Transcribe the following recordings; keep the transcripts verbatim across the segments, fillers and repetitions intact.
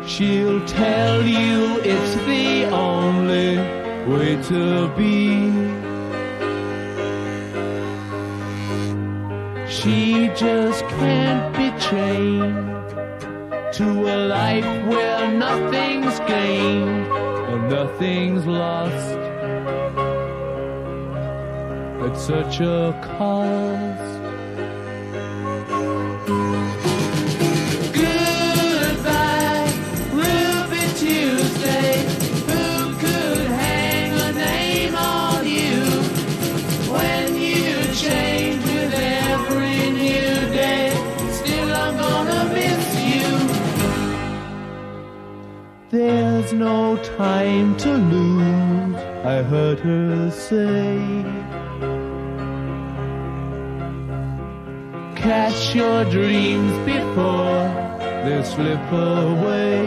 She'll tell you it's the only way to be. She just can't be chained to a life where nothing's gained and nothing's lost at such a cost. Goodbye, Ruby Tuesday. Who could hang a name on you when you change with every new day? Still, I'm gonna miss you. There's no time to lose, I heard her say. Catch your dreams before they slip away.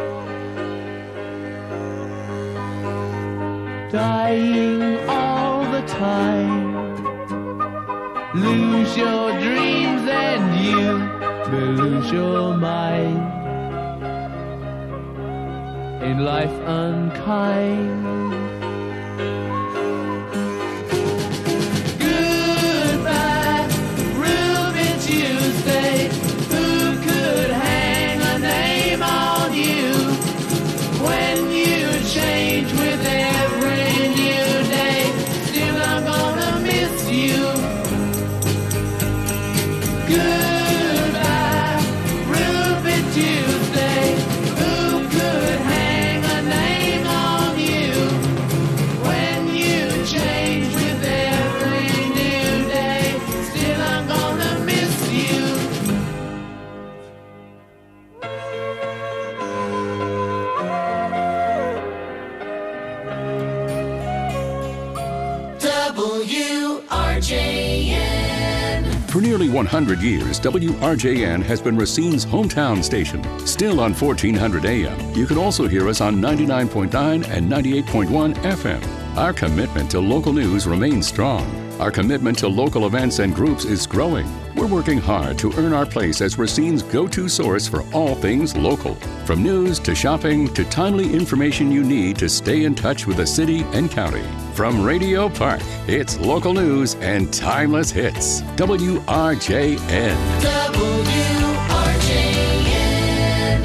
Dying all the time. Lose your dreams and you may lose your mind. Ain't life unkind? Goodbye, Ruby Tuesday. Who could hang a name on you when you change with every new day? Still, I'm gonna miss you. Goodbye, Ruby Tuesday. Who could hang a name on you when you change with every new day? Still, I'm gonna miss you. W R J N. For nearly one hundred years, W R J N has been Racine's hometown station. Still on fourteen hundred A M. You can also hear us on ninety-nine point nine and ninety-eight point one F M. Our commitment to local news remains strong. Our commitment to local events and groups is growing. We're working hard to earn our place as Racine's go-to source for all things local. From news to shopping to timely information you need to stay in touch with the city and county. From Radio Park, it's local news and timeless hits. W R J N. W R J N.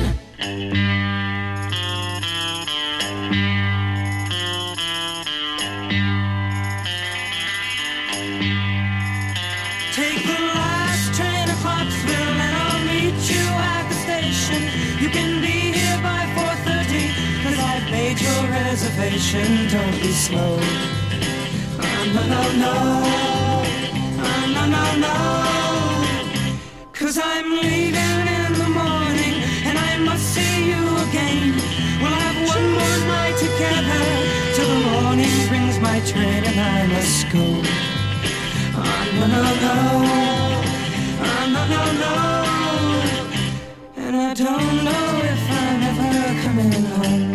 Take the last train to Clarksville and I'll meet you at the station. You can be here by four thirty, cause I've made your reservation. Don't be slow. Oh, no, no, no. Oh, no, no, no. Cause I'm leaving in the morning and I must see you again. We'll have one more night together till the morning brings my train and I must go. Oh, no, no, no. Oh, no, no, no. And I don't know if I'm ever coming home.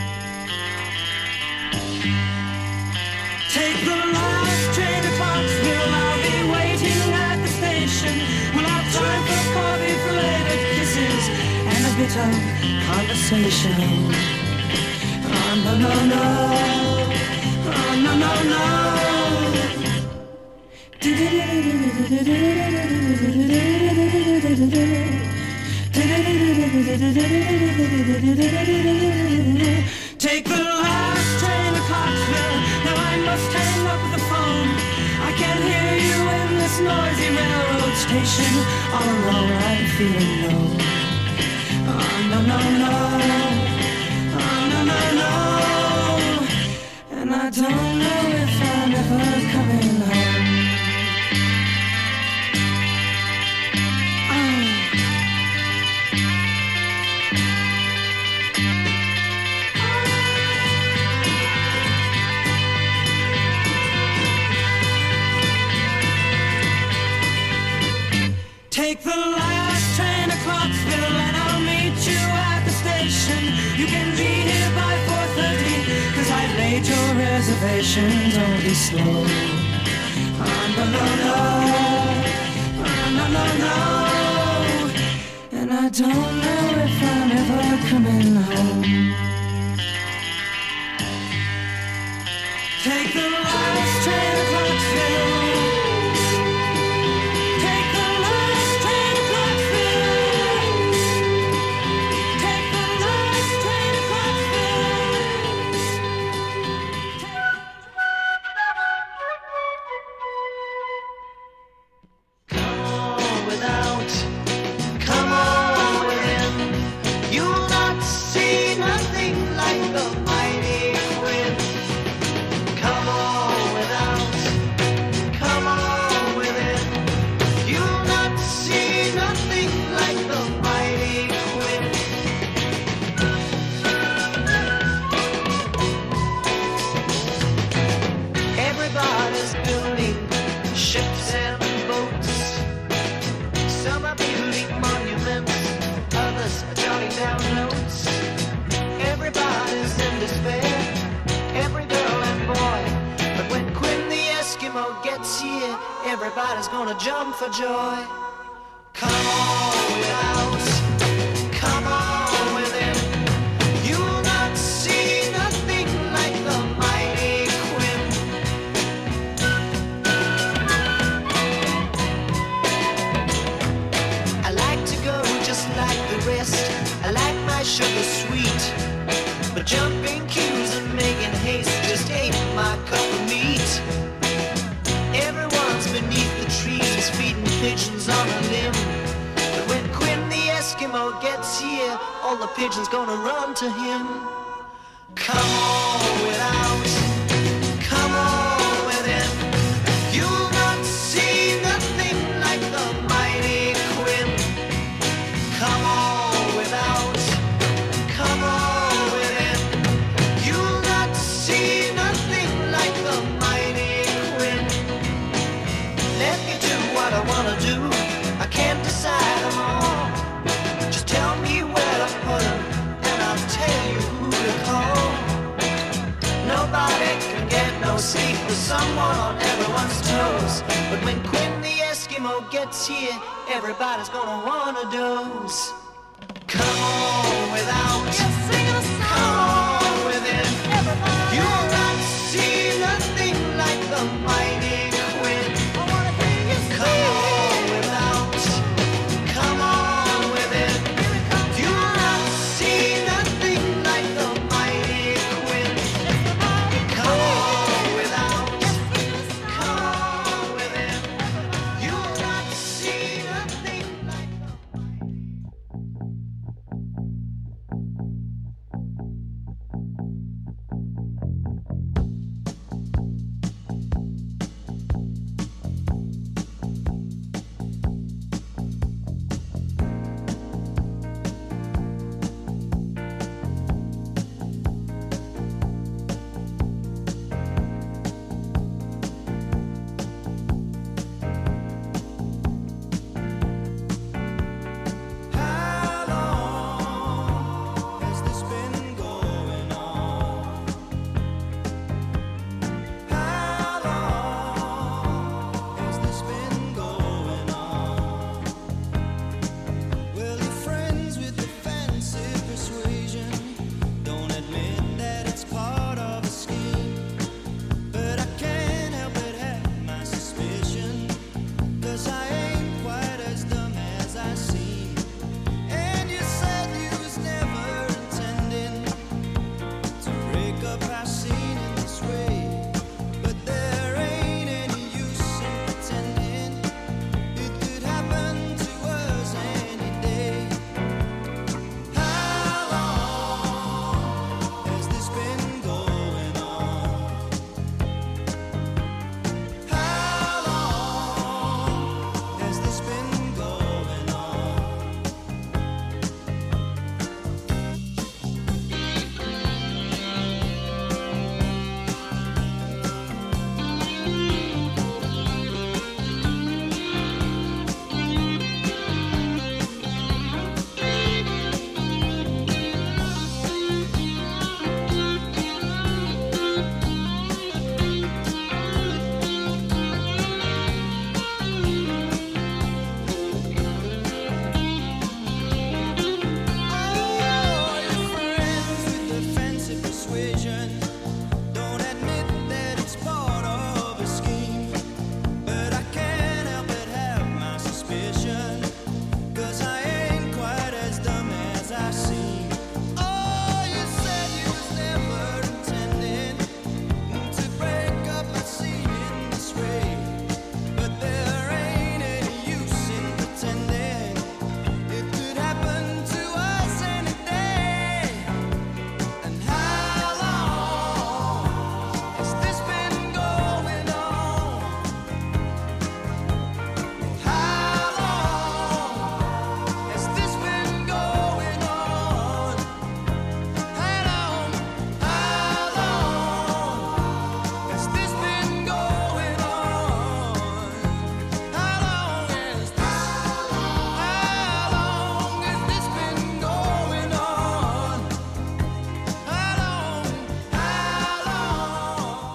Take the last train to Clarksville. I'll be waiting at the station. We'll have time for coffee, belated kisses, and a bit of conversation. Oh, no, no, no. Oh, no, no, no. Take the last train to Clarksville. Now I must hang up the phone. I can't hear you in this noisy railroad station. All alone I'm feeling low. Oh, no, no, no. Oh, no, no, no. And I don't know if I'm ever coming home. Take the last train to Clarksville and I'll meet you at the station. You can be here by four thirty, cause I've made your reservation. Don't be slow. Oh, no, no, no. Oh, no, no, no. And I don't know if I'm ever coming home. Take the last train to Clarksville. Take the last train to Clarksville. Take the last train to Clarksville. Come on without, come on within. You'll not see nothing like the mighty Quinn. Come on without, come on within. You'll not see nothing like the mighty Quinn. Everybody's building ships and boats. Some are building monuments, others are jotting down notes. Everybody's in despair, every girl and boy. But when Quinn the Eskimo gets here, everybody's gonna jump for joy. Come on without, come on within. You'll not see nothing like the mighty Quinn. I like to go just like the rest. I like my sugar sweet. But jumping queues and making haste just ain't my cup of meat. Everyone's beneath the trees feeding pigeons on a limb. But when Quinn the Eskimo gets here, all the pigeons gonna run to him. Come on without, come on within. You'll not see nothing like the mighty Quinn. Come on without, come on within. You'll not see nothing like the mighty Quinn. Let me do what I wanna do. I can't decide them all. Just tell me where to put them, and I'll tell you who to call. Nobody can get no sleep with someone on everyone's toes. But when Quinn the Eskimo gets here, everybody's gonna wanna doze. Come on without, come on within. You'll not see nothing like the mighty Quinn. Come on without, come on within. You'll not see nothing like the mighty Quinn. Come on without, come on within. You'll not see nothing like the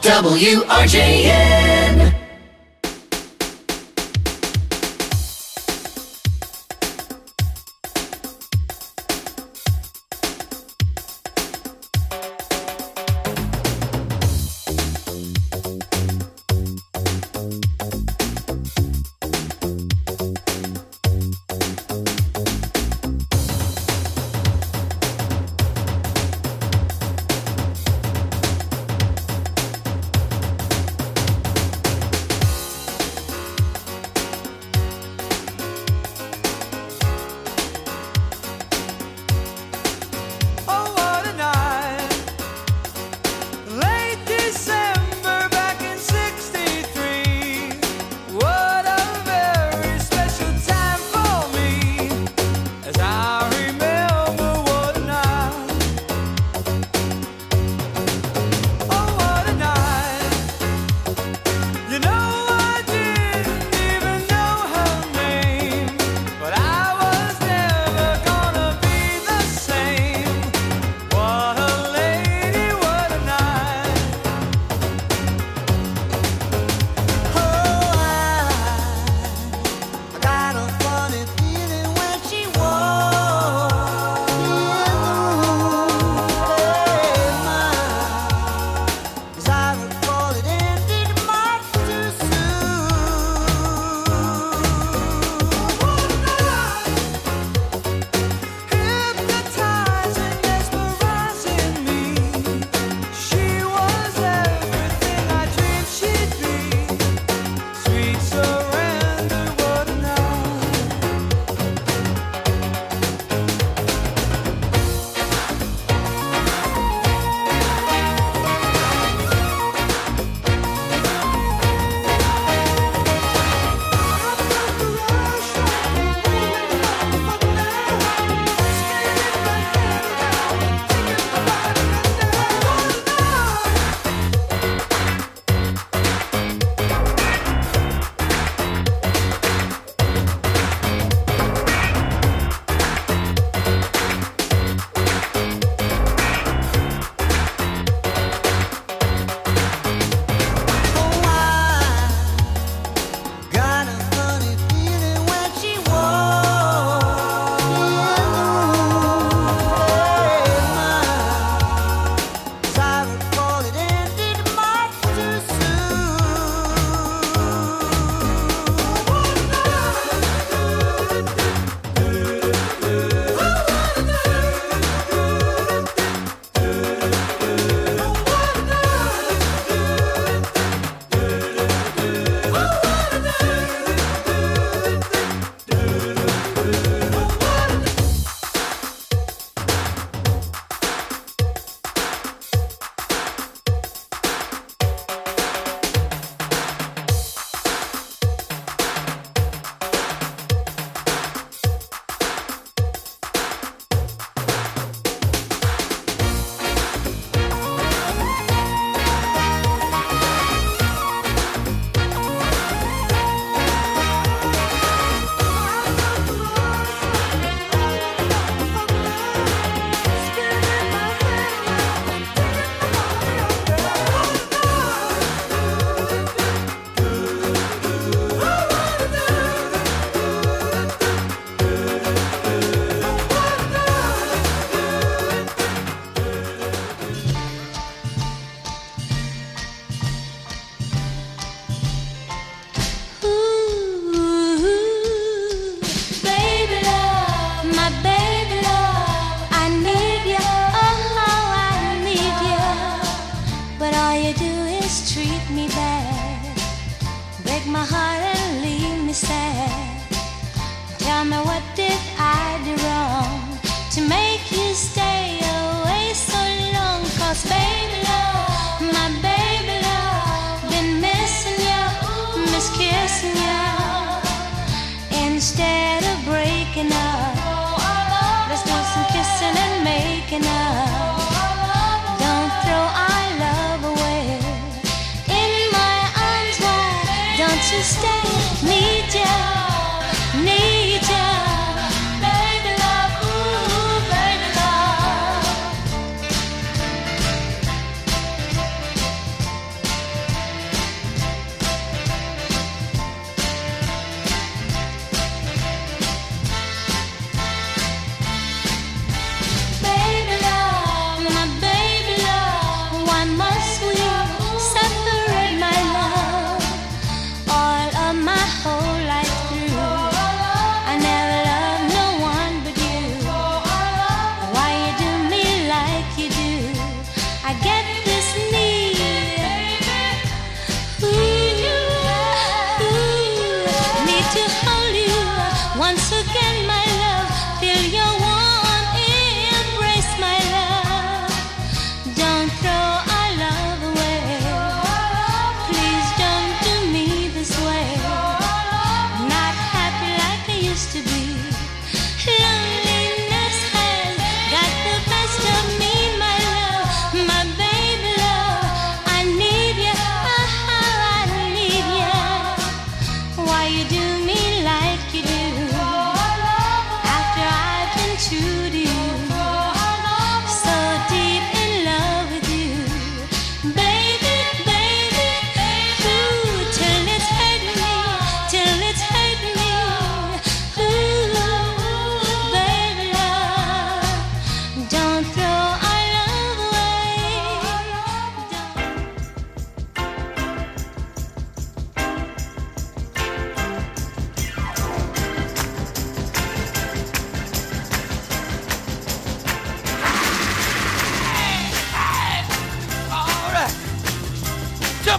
W R J N.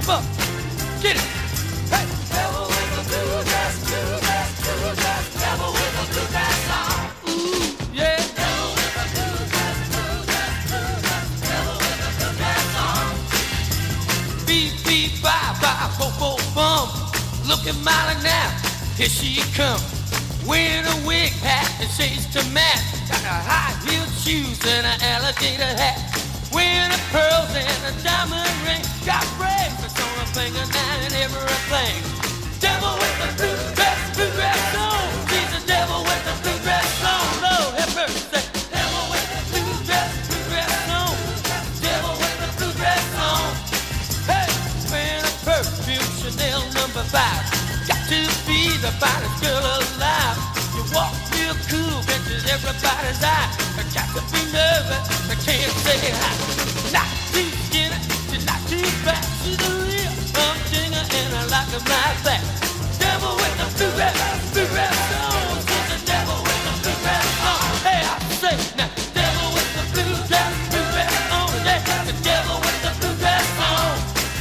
jump up, get it. Hey, devil with the blue dress, blue dress, blue dress, devil with the blue dress on. Ooh, yeah. Devil with the blue dress, blue dress, blue dress, devil with the blue dress on. Beep, beep, bye, bye, bo, bo, bum. Looking mighty now, here she comes. Wearing a wig hat and shades to match. Got a high-heeled shoes and an alligator hat. Wearing a pearls and a diamond ring. Got bracelets on her finger now and everything. Devil with the blue dress, blue dress on. She's the devil with the blue dress on. Lord have mercy. Devil with the blue dress, blue dress on. Devil with the blue dress on. Hey, wearing a perfume Chanel number five. Got to be the finest girl alive. You walk real cool, catches everybody's eye. I got to be nervous, I can't say hi. Not too skinny, she's not too fat. She's a real humdinger and I like her like that. Devil with the blue dress, blue dress on. She's the devil with the blue dress on. Hey, I say now, devil with the blue dress, blue dress on. Yeah, the devil with the blue dress on.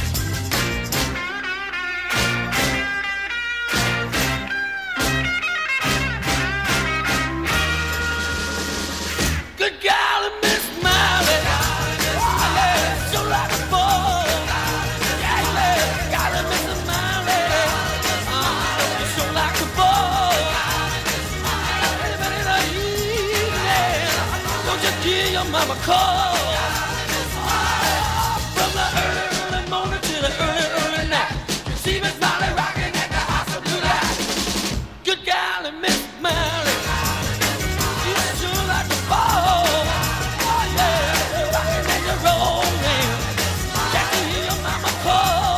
Good golly, Miss Miley. Oh, yeah, so like a ball. Yeah, yeah, golly, Miss Miley. Oh, you're so like a ball. Anybody in the evening, don't you hear your mama call? From the early, early morning to the early, early night, you see Miss Miley rocking at the house of blue light. Good golly, Miss Miley. You're sure like a ball. Oh, yeah, you're rocking and you're rolling. Can't you hear your mama call?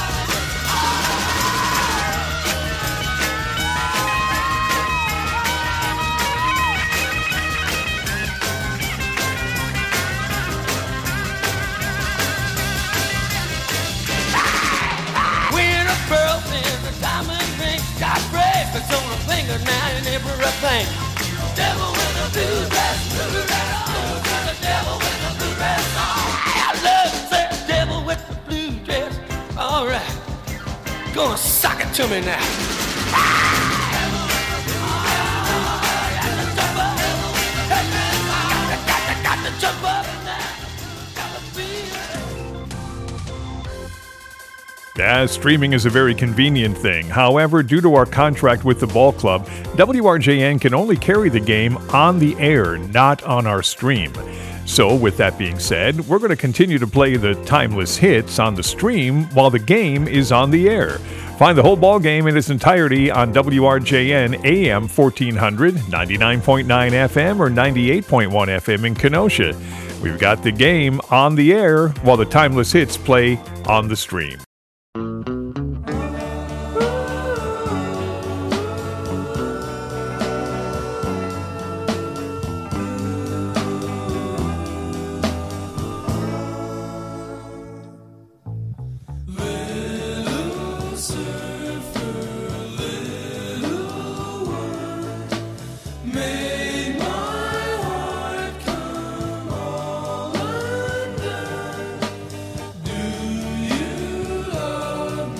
Wearing a pearl and a diamond ring. Got bracelets on her finger now and everything. Devil with a blue dress, blue dress on. The devil with a blue dress on. I love that devil with the blue dress. All right, gonna sock it to me now. Devil with the blue dress. Got to jump up. Got to, got to, got to jump up now. Got to feel it. Yeah, streaming is a very convenient thing. However, due to our contract with the ball club, W R J N can only carry the game on the air, not on our stream. So, with that being said, we're going to continue to play the timeless hits on the stream while the game is on the air. Find the whole ball game in its entirety on W R J N A M fourteen hundred, ninety-nine point nine F M, or ninety-eight point one F M in Kenosha. We've got the game on the air while the timeless hits play on the stream. Do you love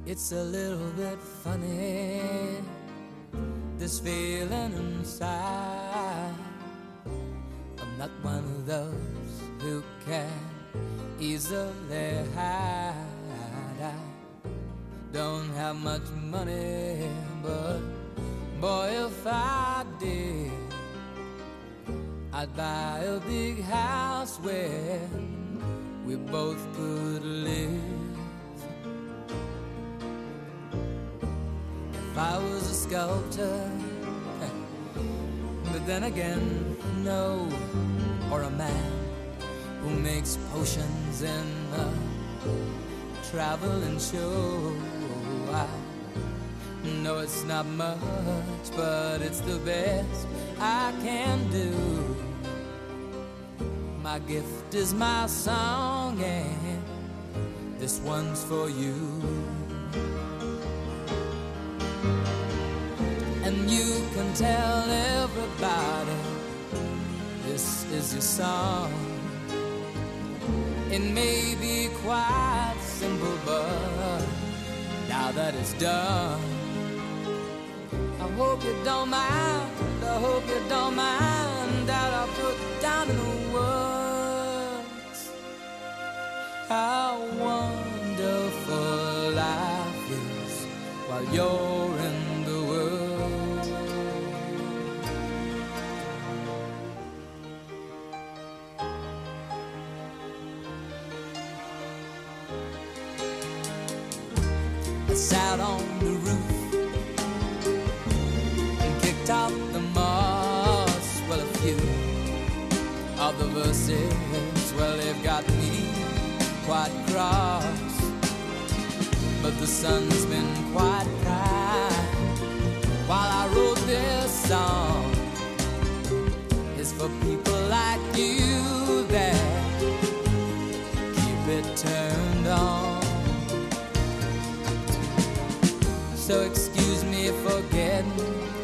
It's a little bit funny, this feeling inside. I'm not one of those who can easily hide. I don't have much money, but boy, if I did, I'd buy a big house where we both could live. If I was a sculptor, but then again, no, or a man who makes potions in a traveling show. I know it's not much, but it's the best I can do. My gift is my song, and this one's for you. And you can tell everybody this is your song. It may be quite simple, but now that it's done, I hope you don't mind, I hope you don't mind that I put down in the words how wonderful life is while you're in the world. I sat on the roof and kicked out the moss. Well, a few of the verses, well, they've got me quite cross, but the sun's been quite kind while I wrote this song. It's for people like you that keep it turned on. So excuse me for getting,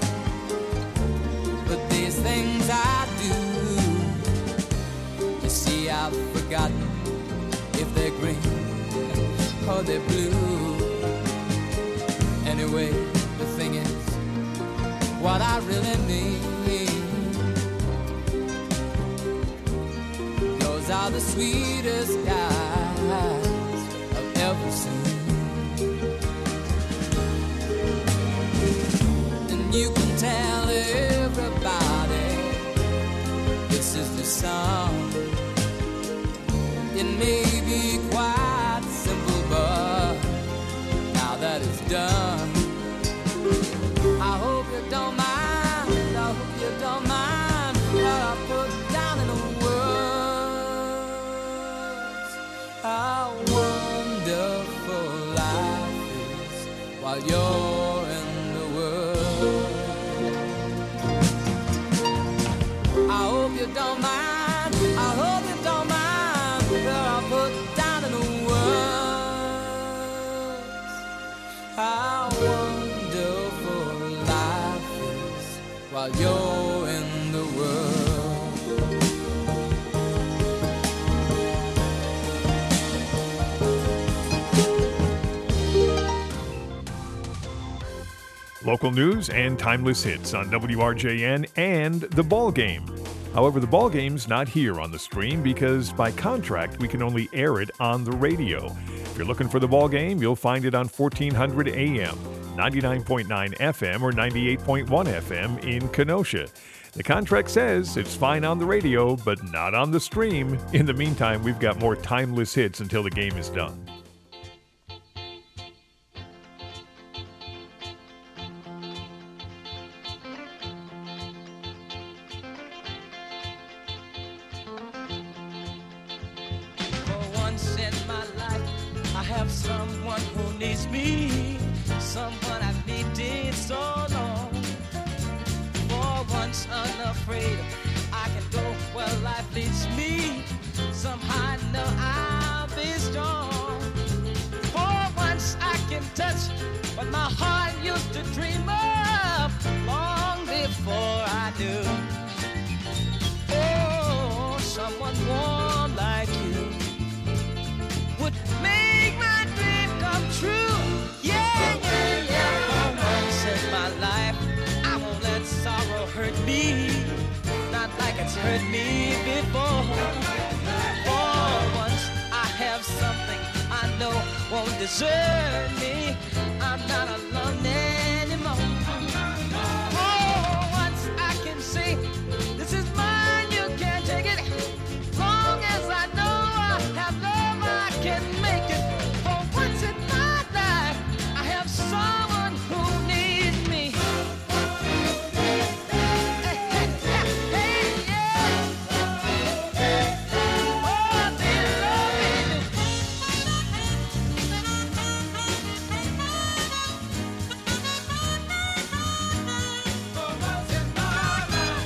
but these things I do, you see I've forgotten if they're green or they're blue. Anyway, the thing is, what I really mean, those are the sweetest guys I've ever seen. You can tell everybody this is the song. It may be quite simple, but now that it's done, I hope you don't mind, I hope you don't mind what I put down in the words. How wonderful life is while you're in the world. I hope you don't mind, I hope you don't mind what I put down in the words. How wonderful life is while you're in the world. Local news and timeless hits on W R J N and The Ball Game. However, The Ball Game's not here on the stream because by contract we can only air it on the radio. If you're looking for The Ball Game, you'll find it on fourteen hundred A M, ninety-nine point nine F M or ninety-eight point one F M in Kenosha. The contract says it's fine on the radio, but not on the stream. In the meantime, we've got more timeless hits until the game is done. Someone who needs me, someone I've needed so long. For once unafraid, I can go where life leads me. Somehow I know I'll be strong. For once I can touch what my heart used to dream of long before I knew. Oh, someone warm like you would make my dream come true. Yeah. hurt me before. For once I have something I know won't desert me. I'm not alone anymore. For once I can say, this is mine, you can't take it. Long as I know I have love, I can make it. For once in my life, I have someone who needs me. Hey, hey, hey, yeah. Oh, they love me. For once in my life.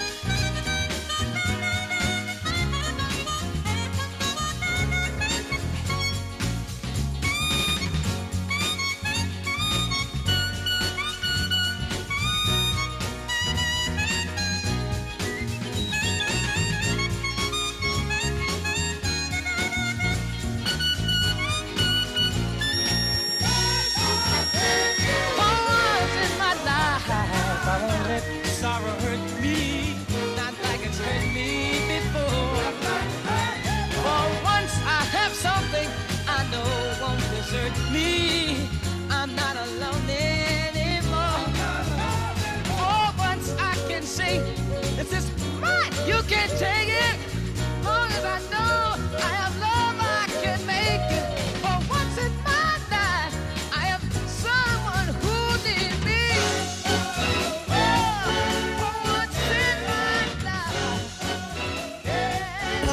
For once in my life, I won't let sorrow hurt me, not like it's hurt me before. For once I have something I know won't desert me. I'm not alone anymore. For once I can say, this is mine, you can't take it. Long as I know I have love, I can make it. For once in my life, I have someone who needs me. Oh, for once in my life, yes.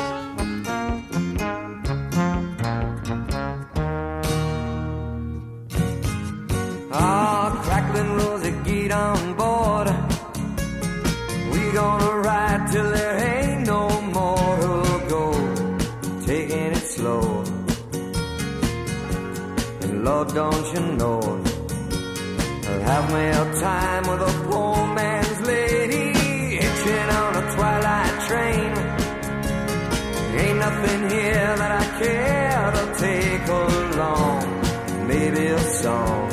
Ah, crackling rosy, get on board. We gonna ride till there ain't no more to go. Taking it slow. And Lord, don't you know, I'll have me a time with a poor man's lady, hitching on a twilight train. Ain't nothing here that I care to take along. Maybe a song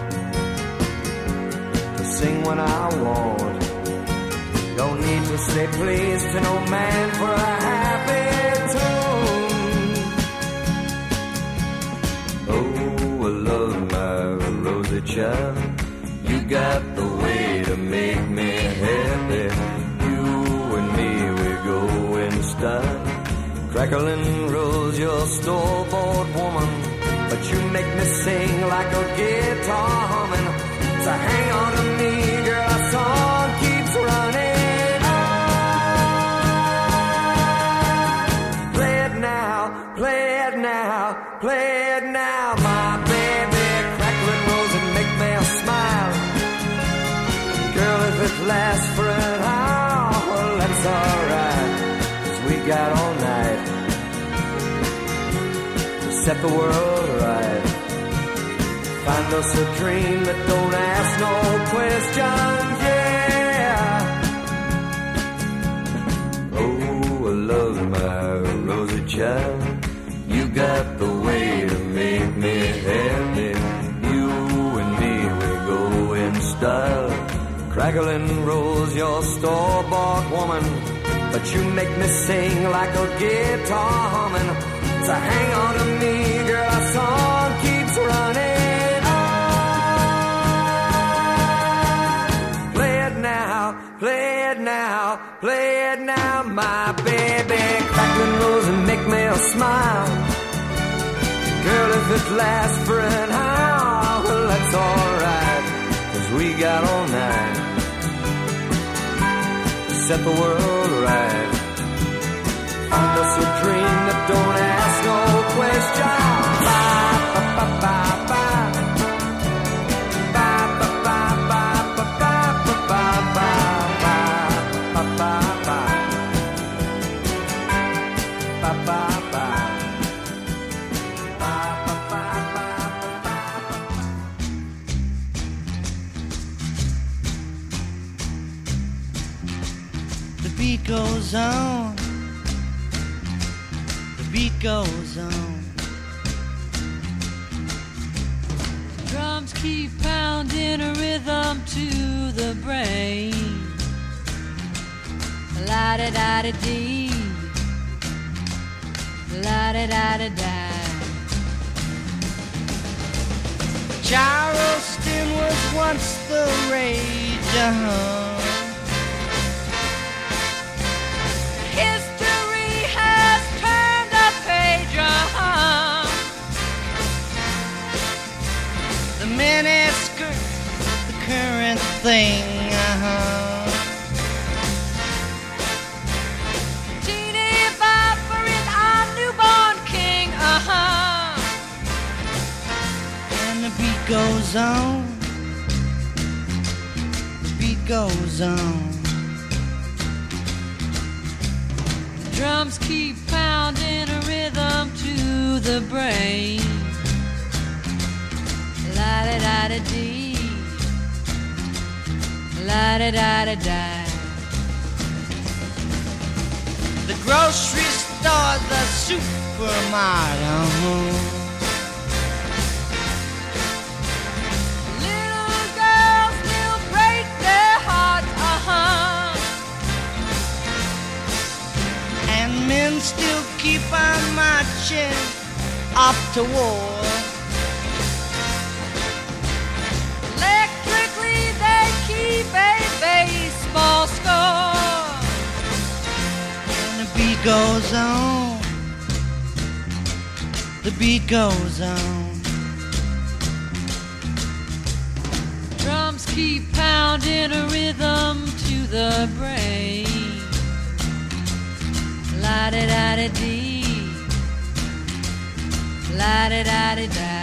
to sing when I want. Don't need to say please to no man for a happy tune. Oh, I love my rosy child. You got the way to make me happy. You and me, we go in style. Crackling rose, your store-bought woman, but you make me sing like a guitar humming. So hang on to me, girl, our song keeps running on. Play it now, play it now, play it now, my baby. Crackling rose and make me smile. Girl, if it lasts for an hour, well, that's alright, 'cause we got all night to set the world right. Find us a dream that don't ask no questions, yeah. Oh, I love my rosy child. You got the way to make me happy. You and me, we go in style. Crackling rose, your store-bought woman, but you make me sing like a guitar humming. So hang on to me, girl, our song keeps running on. Play it now, play it now, play it now, my baby. Crackling rose and make me a smile. Girl, if it lasts for an hour, well, that's alright, 'cause we got all night to set the world right. Find us a dream that don't ask no questions. Bye, bye, bye, bye, bye. Bye, bye, bye, bye, bye, bye, bye, bye, bye, bye, bye, bye. Bye, bye, bye. Bye, bye, bye, bye, bye, bye. The beat goes on. The beat goes on. Drums keep pounding a rhythm to the brain. La-da-da-da-dee, la-da-da-da-da. Charleston was once the rage, uh-huh. History has turned a page, uh-huh. The miniskirt, the current thing, uh-huh. Teeny Bopper is our newborn king, uh-huh. And the beat goes on, the beat goes on. Drums keep pounding a rhythm to the brain. La-da-da-da-dee, la-da-da-da-da. The grocery store, the supermarket. Little girls still break their hearts, uh-huh. And men still keep on marching off to war. Electrically they keep a baseball score. And the beat goes on, the beat goes on. Drums keep pounding a rhythm to the brain. La-da-da-da-dee, la-da-da-da-da.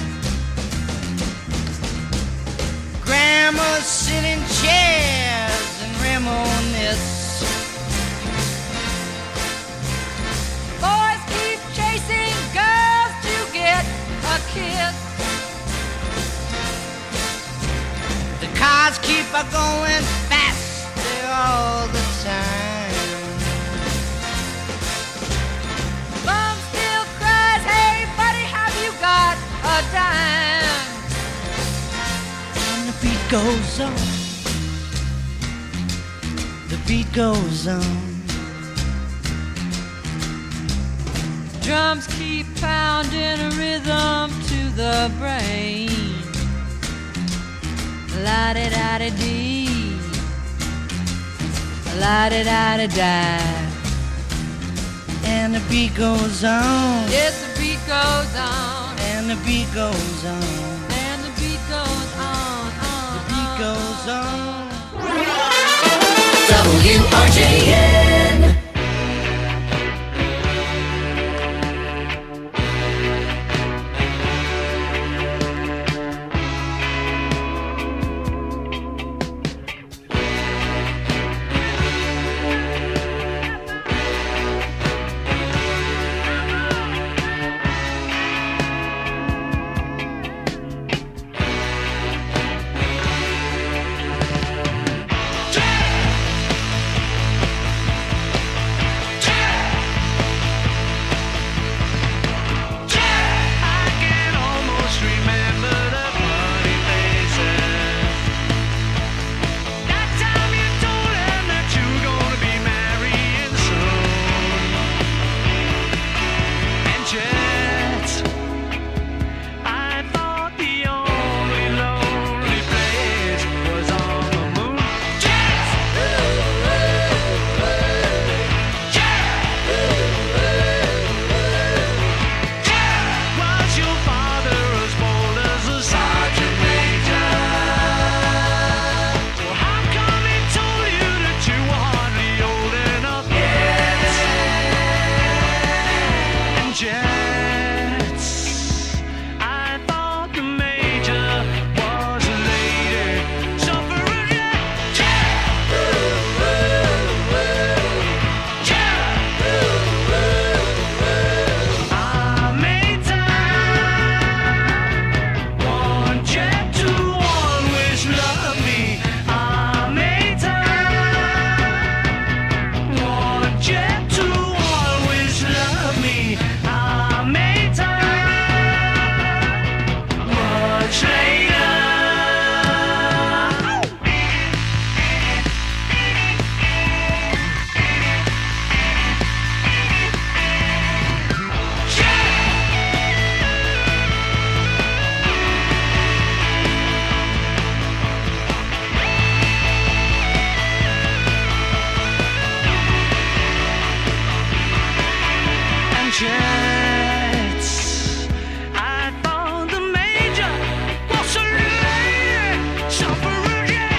Grandmas sit in chairs and reminisce. Boys keep chasing girls to get a kiss. The cars keep a going faster all the time. Mom still cries, hey buddy, have you got a dime? And the beat goes on, the beat goes on. Drums keep pounding a rhythm to the brain. La-da-da-da-dee, la-da-da-da-da. And the beat goes on. Yes, the beat goes on. And the beat goes on. And the beat goes on, on, the beat goes on. W R J N. Want you to always love me. I jets. I thought the major was a lady, suffering jet.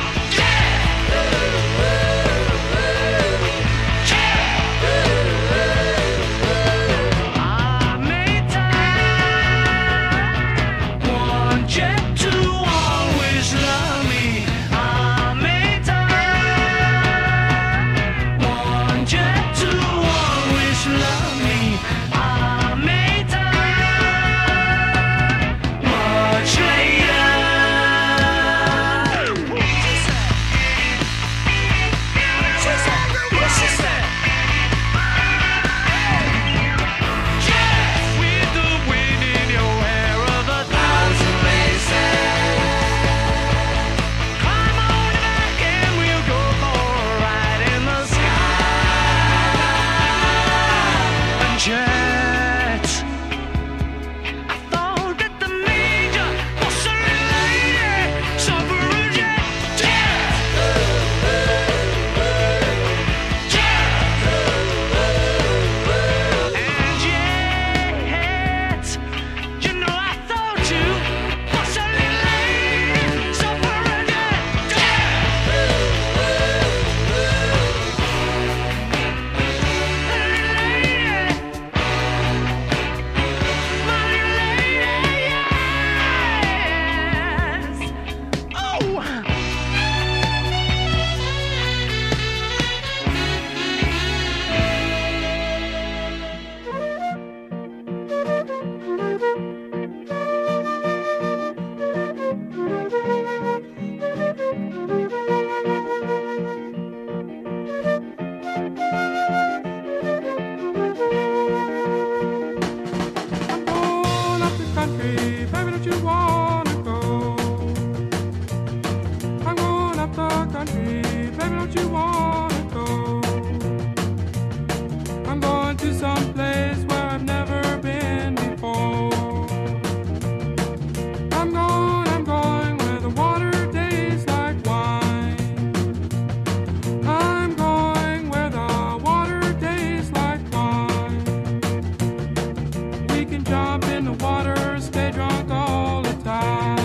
I made time, one jet to always love me. I made time, one jet to always love me. I made time, much later. She said, what she said? Just with the wind in your hair of a thousand races. Climb on back and we'll go for a ride in the sky. And jet, I thought that the major was a lady, suffering jet. Jet, and jet, you know I thought you was a lady, suffering jet. Going up the country, baby, don't you wanna go? I'm going up the country, baby, don't you wanna go? I'm going to some place where I've never been before. I'm going, I'm going where the water tastes like wine. I'm going where the water tastes like wine. We can jump in the water, stay drunk all the time.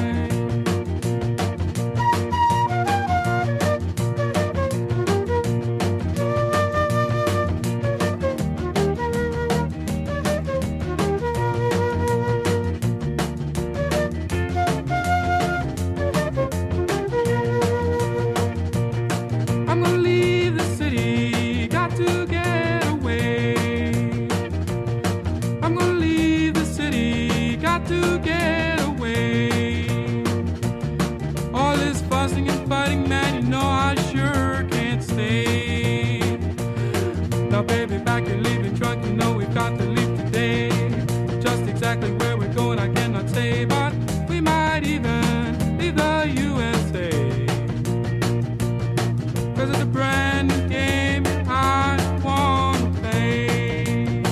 I'm gonna leave the city, got to get away. I'm gonna leave the city, got to get away. All this fussing and fighting, man, you know I sure can't stay. Now, baby, back you're leaving drunk, you know we've got to leave today. Just exactly where we're going, I cannot say, but we might even leave the U S A. Cause it's a brand new game I wanna play.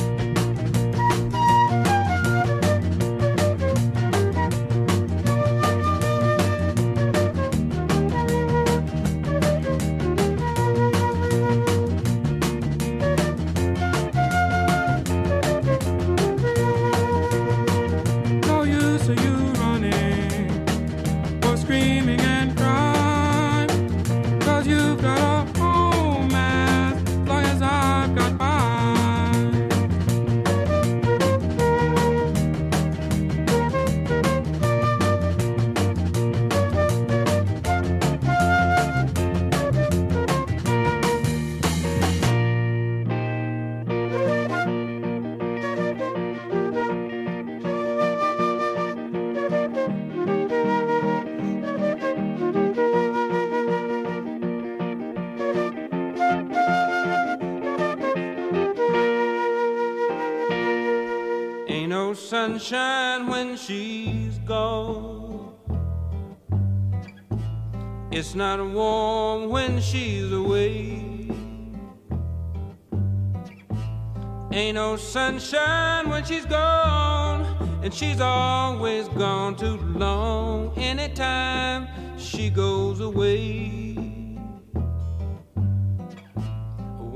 No use of you running or screaming and crying, cause you've got a home as long as I've got mine. Ain't no sunshine when she's gone. It's not warm when she's away. Ain't no sunshine when she's gone, and she's always gone too long. Anytime she goes away,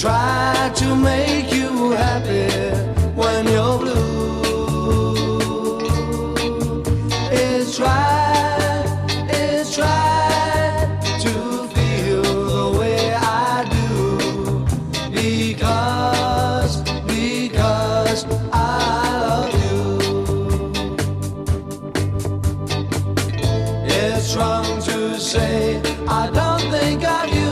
try to make you happy when you're blue. It's right, it's right to feel the way I do, because, because I love you. It's wrong to say I don't think of you.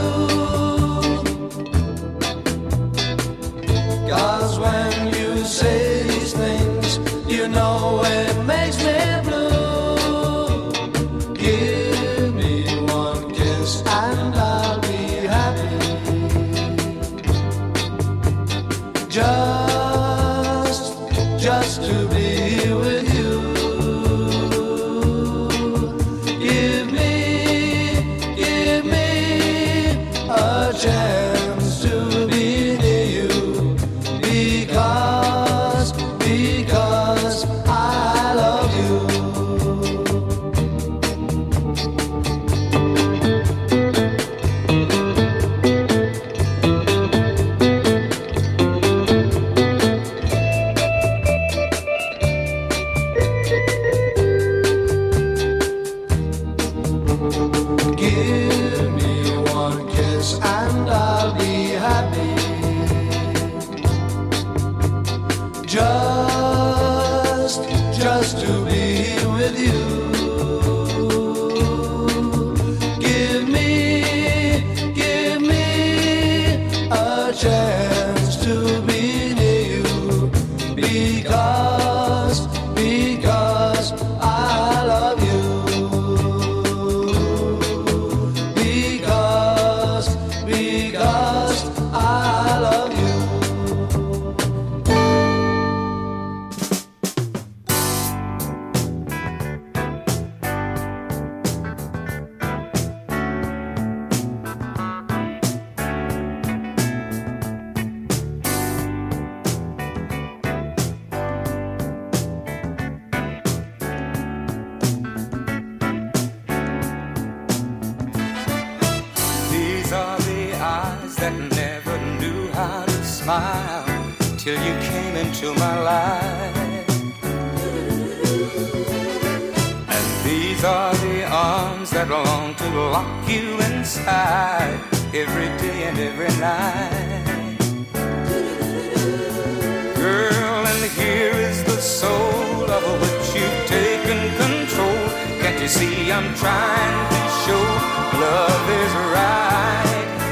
When you say these things, you know it makes me blue. Give me one kiss and I'll be happy. Just, just to be with you. Give me, give me a chance to be near you. Because, because I love you. Give me one kiss and I'll be happy. Just, just to be with you. Give me, give me a chance to be near you. Because, because I love you. Because, because I love you. Till you came into my life. And these are the arms that long to lock you inside every day and every night. Girl, and here is the soul of which you've taken control. Can't you see I'm trying to show love is right?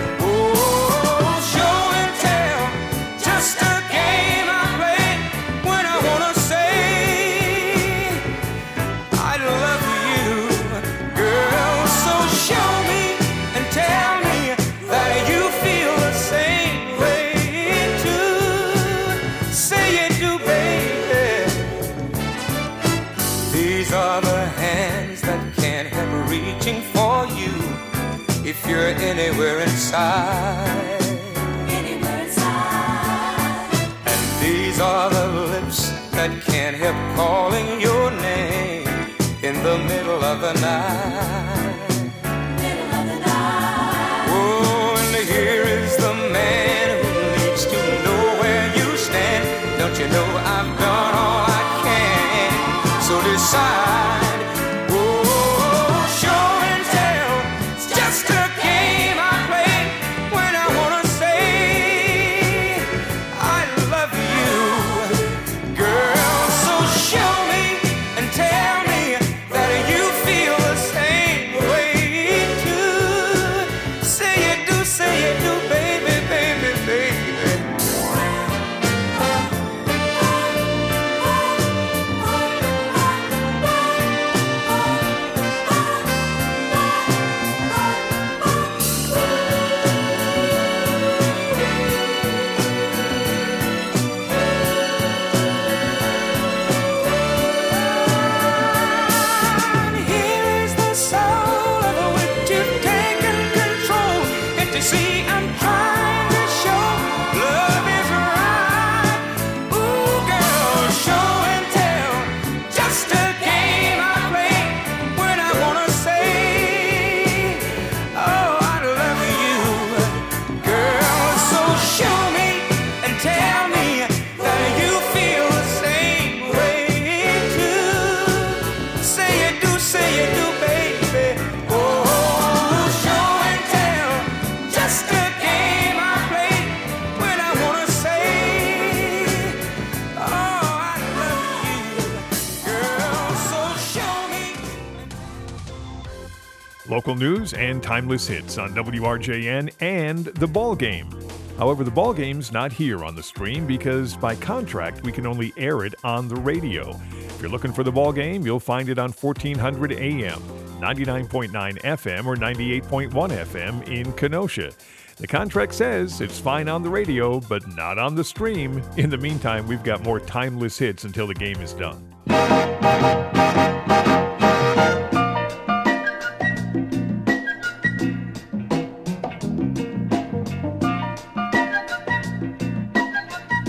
If you're anywhere inside, anywhere inside. And these are the lips that can't help calling your name in the middle of the night. Middle of the night. Oh, and here is the man who needs to know where you stand. Don't you know I've done all I can? So decide. Show local news and timeless hits on W R J N and The Ball Game. However, The Ball Game's not here on the stream because by contract we can only air it on the radio. If you're looking for The Ball Game, you'll find it on fourteen hundred A M, ninety-nine point nine F M, or ninety-eight point one F M in Kenosha. The contract says it's fine on the radio, but not on the stream. In the meantime, we've got more timeless hits until the game is done.